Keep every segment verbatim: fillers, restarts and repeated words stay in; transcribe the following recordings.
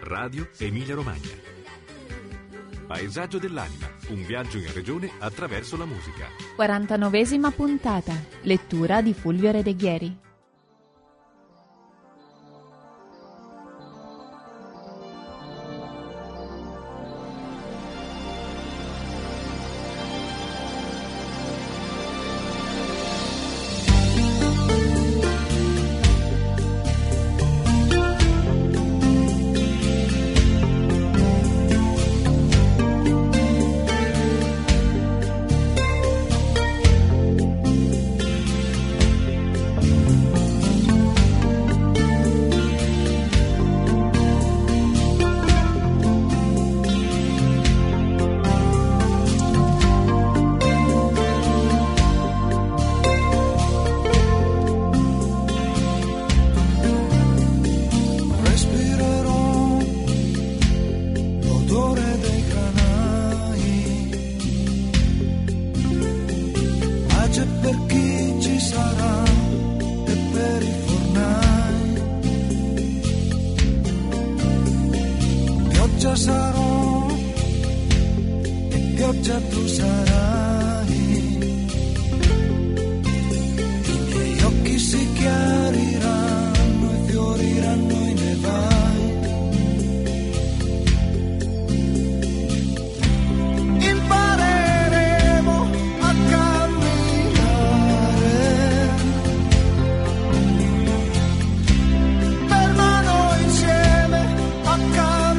Radio Emilia Romagna. Paesaggio dell'anima, un viaggio in regione attraverso la musica. quarantanovesima puntata, lettura di Fulvio Redeghieri. Sarò e pioggia tu sarai, i miei occhi si chiariranno e fioriranno i nevai, impareremo a camminare per mano insieme a camminare.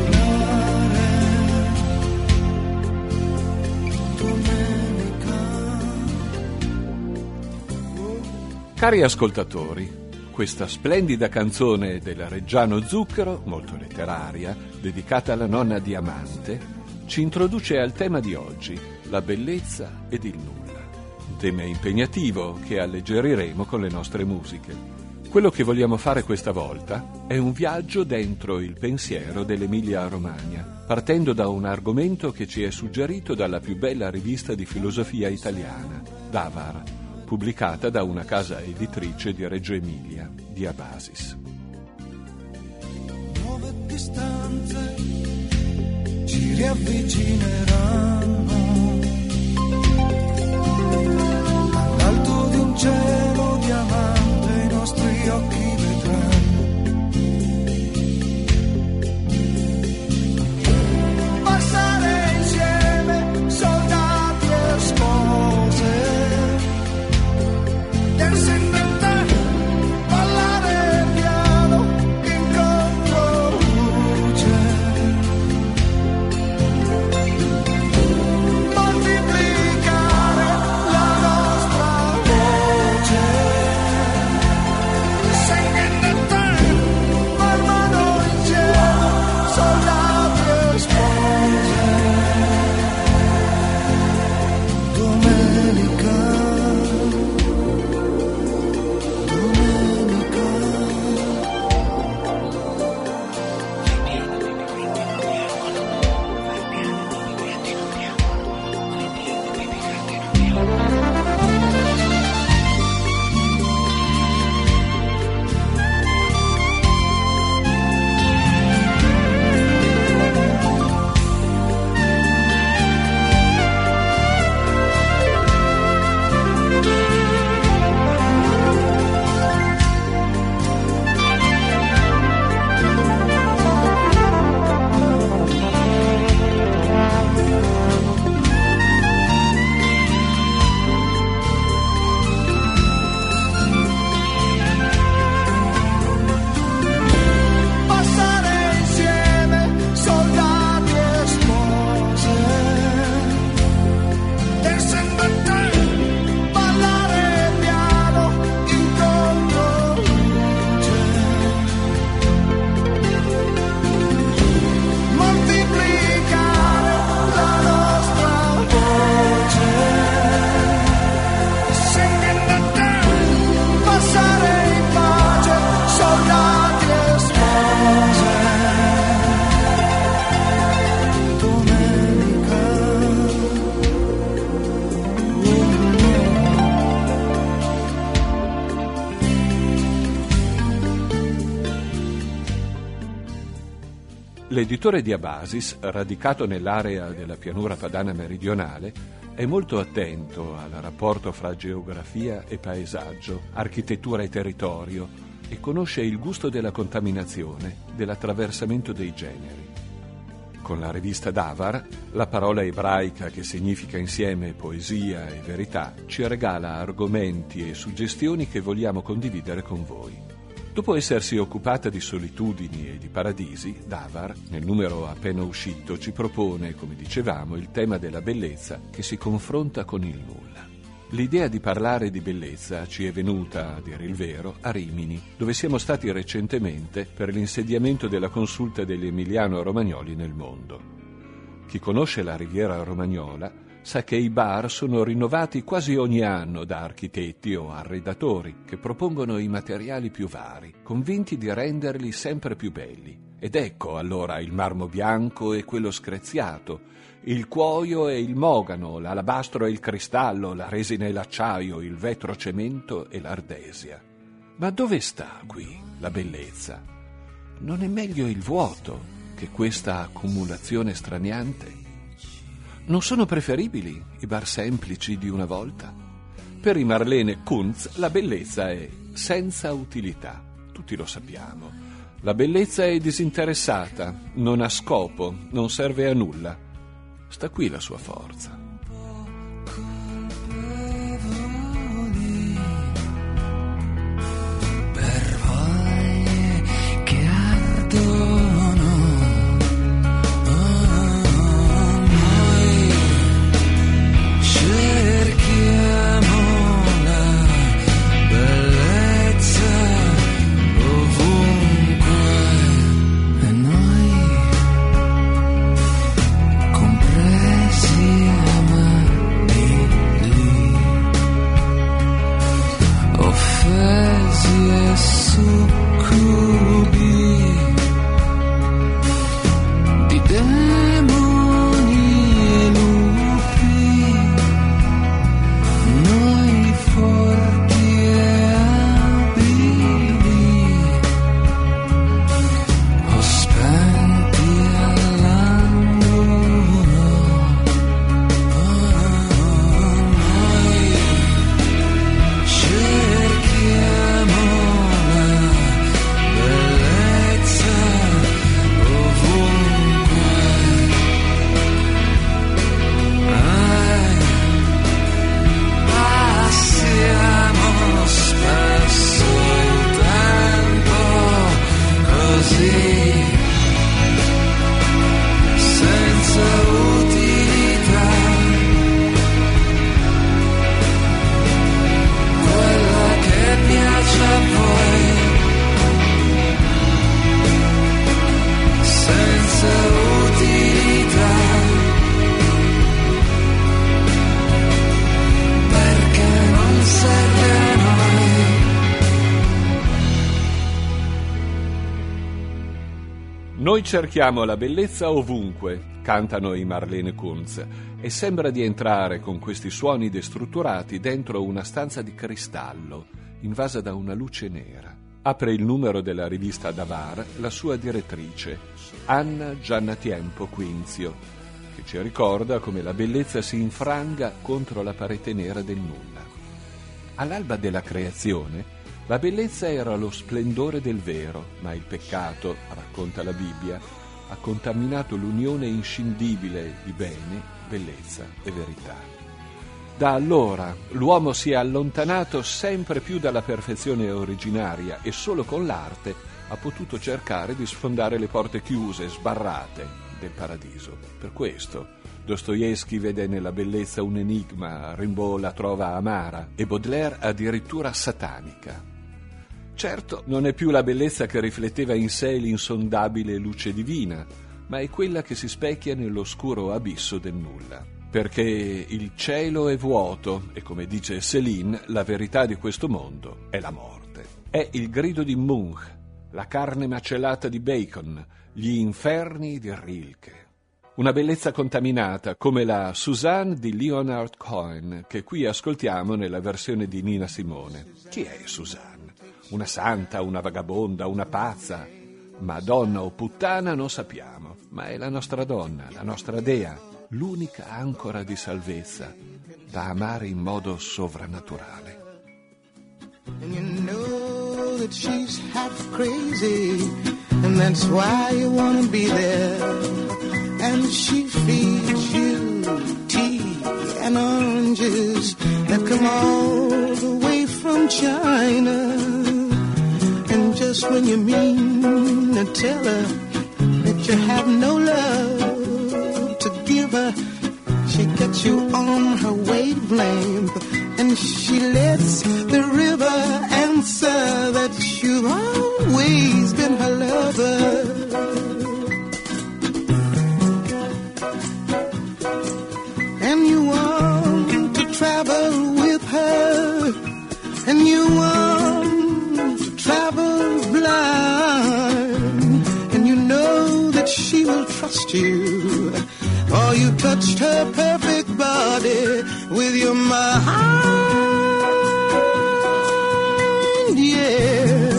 Cari ascoltatori, questa splendida canzone della Reggiano Zucchero, molto letteraria, dedicata alla nonna Diamante, ci introduce al tema di oggi, la bellezza ed il nulla. Un tema impegnativo che alleggeriremo con le nostre musiche. Quello che vogliamo fare questa volta è un viaggio dentro il pensiero dell'Emilia-Romagna, partendo da un argomento che ci è suggerito dalla più bella rivista di filosofia italiana, Davar, pubblicata da una casa editrice di Reggio Emilia, Diabasis. Nuove distanze ci riavvicineranno all'alto di un cielo diamante, i nostri occhi vedranno passare insieme soldati e spose. There's a say L'editore di Abasis, radicato nell'area della pianura padana meridionale, è molto attento al rapporto fra geografia e paesaggio, architettura e territorio, e conosce il gusto della contaminazione, dell'attraversamento dei generi. Con la rivista Davar, la parola ebraica che significa insieme poesia e verità, ci regala argomenti e suggestioni che vogliamo condividere con voi. Dopo essersi occupata di solitudini e di paradisi, Davar, nel numero appena uscito, ci propone, come dicevamo, il tema della bellezza che si confronta con il nulla. L'idea di parlare di bellezza ci è venuta, a dire il vero, a Rimini, dove siamo stati recentemente per l'insediamento della consulta degli Emiliano-Romagnoli nel mondo. Chi conosce la Riviera Romagnola sa che i bar sono rinnovati quasi ogni anno da architetti o arredatori che propongono i materiali più vari, convinti di renderli sempre più belli. Ed ecco allora il marmo bianco e quello screziato, il cuoio e il mogano, l'alabastro e il cristallo, la resina e l'acciaio, il vetro cemento e l'ardesia. Ma dove sta qui la bellezza? Non è meglio il vuoto che questa accumulazione straniante? Non sono preferibili i bar semplici di una volta? Per i Marlene Kunz la bellezza è senza utilità, tutti lo sappiamo. La bellezza è disinteressata, non ha scopo, non serve a nulla. Sta qui la sua forza. Per voglie che ardono, oh, noi cerchiamo la bellezza ovunque e noi compresi amabili, offesi e succubi di demoni e lupi, noi forti e abili, o spenti all'angolo, oh, noi cerchiamo la bellezza ovunque, eh, passiamo spesso il tempo così, senza utilità, quella che piace a voi, senza utilità, perché non serve a noi. Noi cerchiamo la bellezza ovunque, cantano i Marlene Kunz, e sembra di entrare con questi suoni destrutturati dentro una stanza di cristallo, invasa da una luce nera. Apre il numero della rivista Davar la sua direttrice, Anna Giannatiempo Quinzio, che ci ricorda come la bellezza si infranga contro la parete nera del nulla. All'alba della creazione, la bellezza era lo splendore del vero, ma il peccato, racconta la Bibbia, ha contaminato l'unione inscindibile di bene, bellezza e verità. Da allora l'uomo si è allontanato sempre più dalla perfezione originaria e solo con l'arte ha potuto cercare di sfondare le porte chiuse, sbarrate del paradiso. Per questo Dostoevskij vede nella bellezza un enigma, Rimbaud la trova amara e Baudelaire addirittura satanica. Certo, non è più la bellezza che rifletteva in sé l'insondabile luce divina, ma è quella che si specchia nell'oscuro abisso del nulla. Perché il cielo è vuoto e, come dice Céline, la verità di questo mondo è la morte. È il grido di Munch, la carne macellata di Bacon, gli inferni di Rilke. Una bellezza contaminata come la Suzanne di Leonard Cohen, che qui ascoltiamo nella versione di Nina Simone. Chi è Suzanne? Una santa, una vagabonda, una pazza? Ma donna o puttana non sappiamo, ma è la nostra donna, la nostra dea, l'unica ancora di salvezza da amare in modo sovrannaturale. And you know that she's half crazy, and that's why you want to be there. And she feeds you tea and oranges that come all the way from China. And just when you mean to tell her that you have no love to give her, she gets you on her wavelength, and she lets the river answer that you've always been her lover. And you want to travel with her, and you want to travel blind, and you know that she will trust you, for you touched her perfect body with your mind, yeah.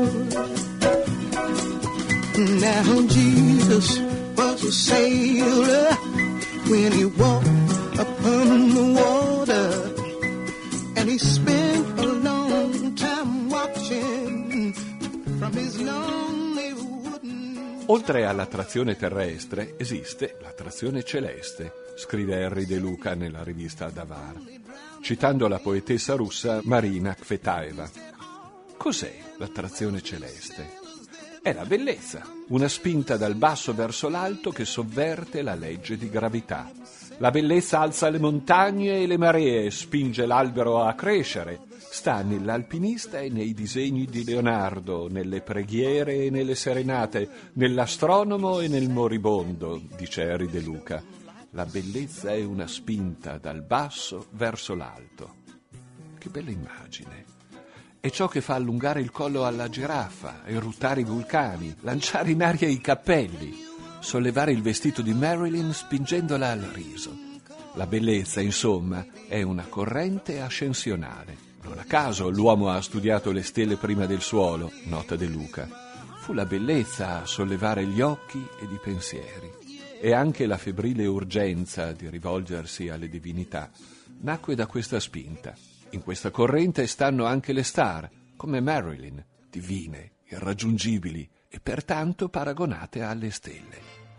Now Jesus was a sailor when he walked upon the water, and he spent a long time watching from his lonely wooden... Oltre all'attrazione terrestre esiste l'attrazione celeste, scrive Henry De Luca nella rivista Davar, citando la poetessa russa Marina Kfetaeva. Cos'è l'attrazione celeste? È la bellezza, una spinta dal basso verso l'alto che sovverte la legge di gravità. La bellezza alza le montagne e le maree, spinge l'albero a crescere. Sta nell'alpinista e nei disegni di Leonardo, nelle preghiere e nelle serenate, nell'astronomo e nel moribondo, dice Henry De Luca. La bellezza è una spinta dal basso verso l'alto. Che bella immagine! È ciò che fa allungare il collo alla giraffa, eruttare i vulcani, lanciare in aria i cappelli, sollevare il vestito di Marilyn spingendola al riso. La bellezza, insomma, è una corrente ascensionale. Non a caso l'uomo ha studiato le stelle prima del suolo, nota De Luca. Fu la bellezza a sollevare gli occhi ed i pensieri. E anche la febbrile urgenza di rivolgersi alle divinità nacque da questa spinta. In questa corrente stanno anche le star, come Marilyn, divine, irraggiungibili e pertanto paragonate alle stelle.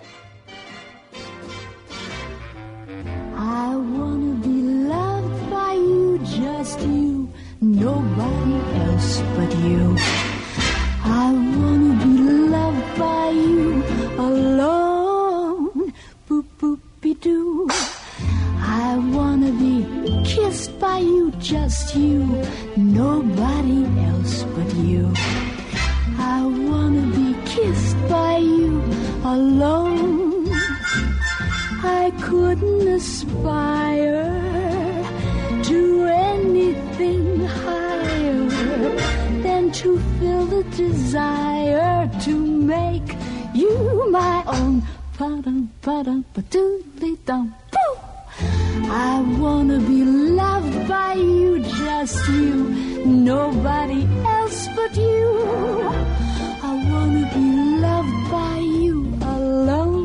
I wanna be loved by you, just you, nobody else but you. I wanna be loved by you alone, boop boop be doo. I wanna be kissed by you, just you, nobody else but you. I wanna be kissed by you alone. I couldn't aspire to anything higher than to feel the desire to make you my own. Ba-dum, ba-dum, ba-doodly-dum, boo! I wanna be loved by you, just you, nobody else but you. I wanna be loved by you alone.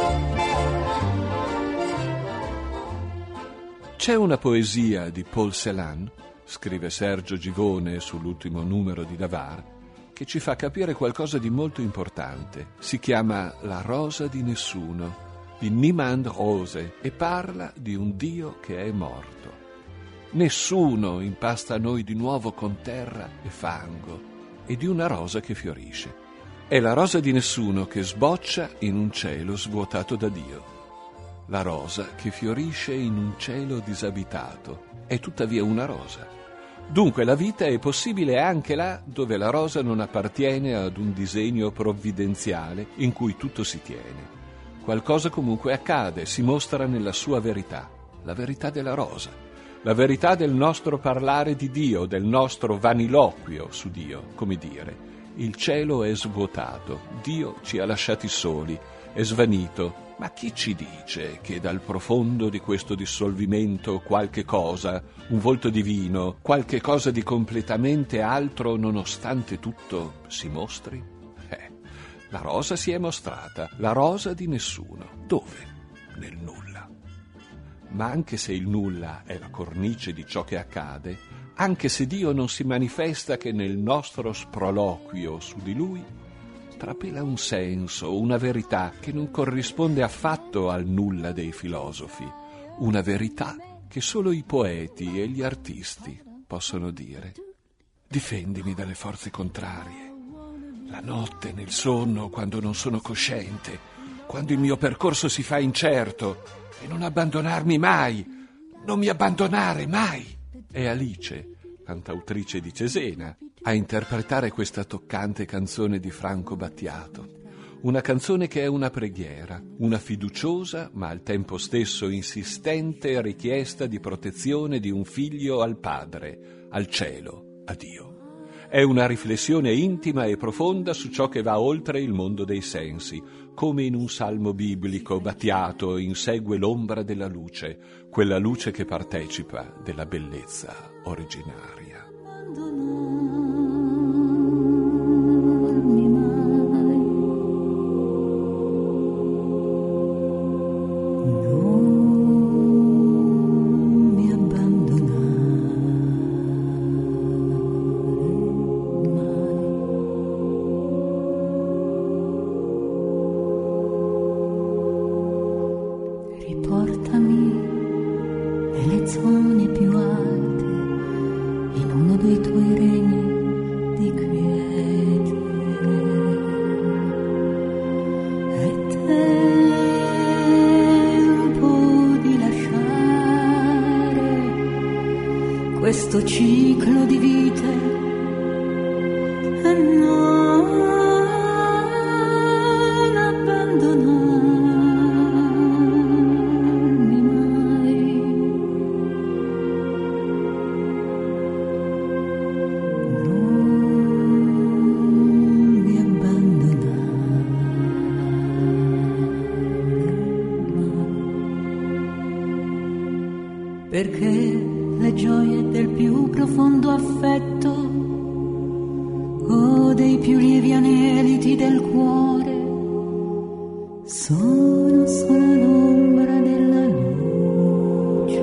C'è una poesia di Paul Celan, scrive Sergio Givone sull'ultimo numero di Davar, che ci fa capire qualcosa di molto importante. Si chiama La rosa di nessuno, di Niemand Rose, e parla di un Dio che è morto. Nessuno impasta noi di nuovo con terra e fango, e di una rosa che fiorisce. È la rosa di nessuno che sboccia in un cielo svuotato da Dio. La rosa che fiorisce in un cielo disabitato è tuttavia una rosa. Dunque la vita è possibile anche là dove la rosa non appartiene ad un disegno provvidenziale in cui tutto si tiene. Qualcosa comunque accade, si mostra nella sua verità, la verità della rosa, la verità del nostro parlare di Dio, del nostro vaniloquio su Dio, come dire. Il cielo è svuotato, Dio ci ha lasciati soli, è svanito. Ma chi ci dice che dal profondo di questo dissolvimento qualche cosa, un volto divino, qualche cosa di completamente altro nonostante tutto si mostri? Eh, La rosa si è mostrata, la rosa di nessuno. Dove? Nel nulla. Ma anche se il nulla è la cornice di ciò che accade, anche se Dio non si manifesta che nel nostro sproloquio su di Lui, trapela un senso, una verità che non corrisponde affatto al nulla dei filosofi, una verità che solo i poeti e gli artisti possono dire. Difendimi dalle forze contrarie. La notte, nel sonno, quando non sono cosciente, quando il mio percorso si fa incerto, e non abbandonarmi mai, non mi abbandonare mai. È Alice, cantautrice di Cesena, a interpretare questa toccante canzone di Franco Battiato. Una canzone che è una preghiera, una fiduciosa ma al tempo stesso insistente richiesta di protezione di un figlio al padre, al cielo, a Dio. È una riflessione intima e profonda su ciò che va oltre il mondo dei sensi. Come in un salmo biblico, Battiato insegue l'ombra della luce, quella luce che partecipa della bellezza originaria. Portami nelle zone più alte, in uno dei tuoi regni di quiete. È tempo di lasciare questo ciclo di vite e non abbandonare. Perché le gioie del più profondo affetto o dei più lievi aneliti del cuore sono solo l'ombra della luce.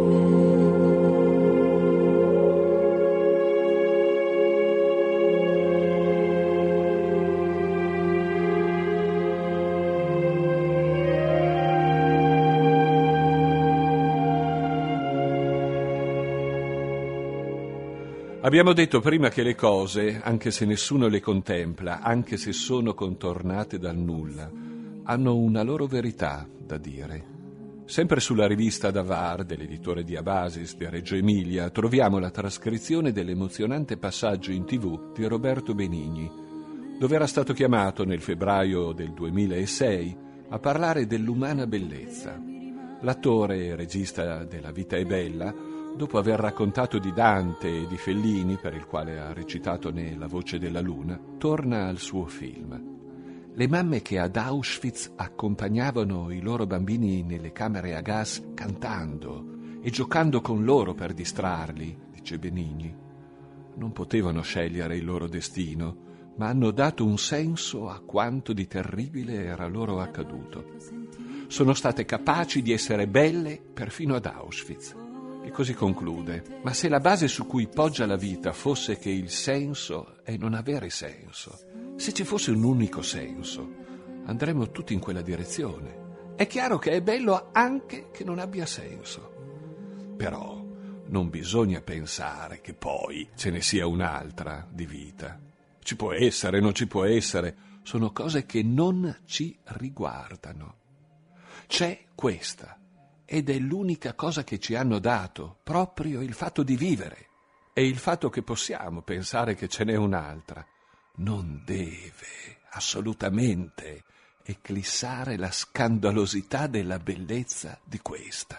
Abbiamo detto prima che le cose, anche se nessuno le contempla, anche se sono contornate dal nulla, hanno una loro verità da dire. Sempre sulla rivista Davar, dell'editore di Abasis di Reggio Emilia, troviamo la trascrizione dell'emozionante passaggio in tivù di Roberto Benigni, dove era stato chiamato nel febbraio del duemilasei a parlare dell'umana bellezza. L'attore e regista della Vita è bella, dopo aver raccontato di Dante e di Fellini, per il quale ha recitato ne La voce della luna, torna al suo film. Le mamme che ad Auschwitz accompagnavano i loro bambini nelle camere a gas cantando e giocando con loro per distrarli, dice Benigni, non potevano scegliere il loro destino, ma hanno dato un senso a quanto di terribile era loro accaduto. Sono state capaci di essere belle perfino ad Auschwitz. E così conclude: ma se la base su cui poggia la vita fosse che il senso è non avere senso, se ci fosse un unico senso, andremmo tutti in quella direzione. È chiaro che è bello anche che non abbia senso. Però non bisogna pensare che poi ce ne sia un'altra di vita. Ci può essere, non ci può essere, sono cose che non ci riguardano. C'è questa. Ed è l'unica cosa che ci hanno dato, proprio il fatto di vivere. E il fatto che possiamo pensare che ce n'è un'altra non deve assolutamente eclissare la scandalosità della bellezza di questa.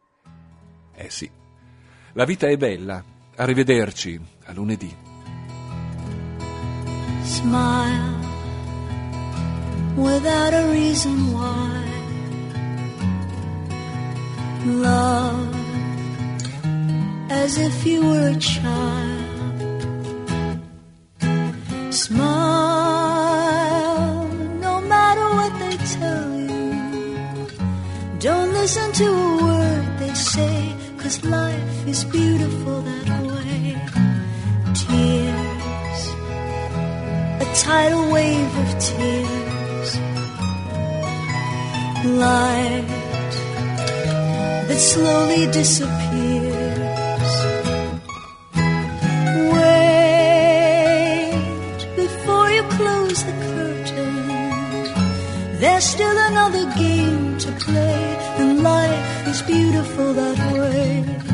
Eh sì, la vita è bella. Arrivederci, a lunedì. Smile without a reason why. Love as if you were a child. Smile no listen to a word they say, 'cause life is beautiful that way. Tears, a tidal wave of tears, light that slowly disappears. Wait before you close the curtain, there's still another game to play, and life is beautiful that way.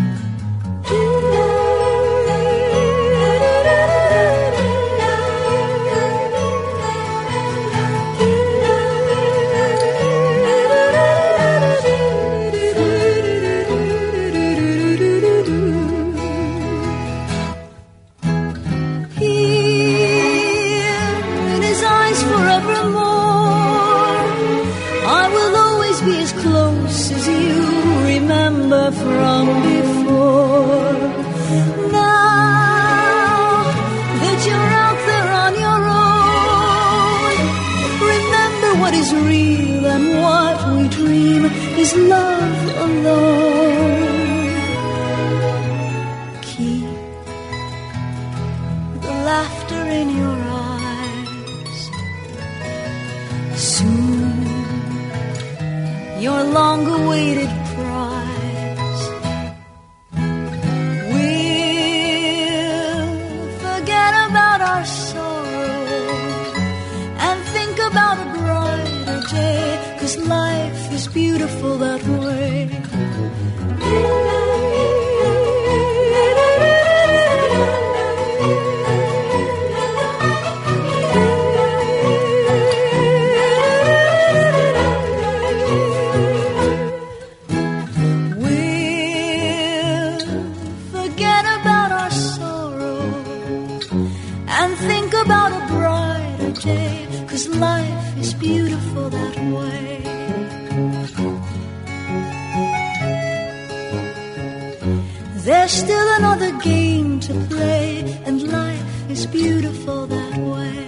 From before, now that you're out there on your own, remember what is real and what we dream is love alone. Keep the laughter in your eyes. Soon your long-awaited life is beautiful that way. We'll forget about our sorrow and think about a brighter day, 'cause life is beautiful that way. There's still another game to play, and life is beautiful that way.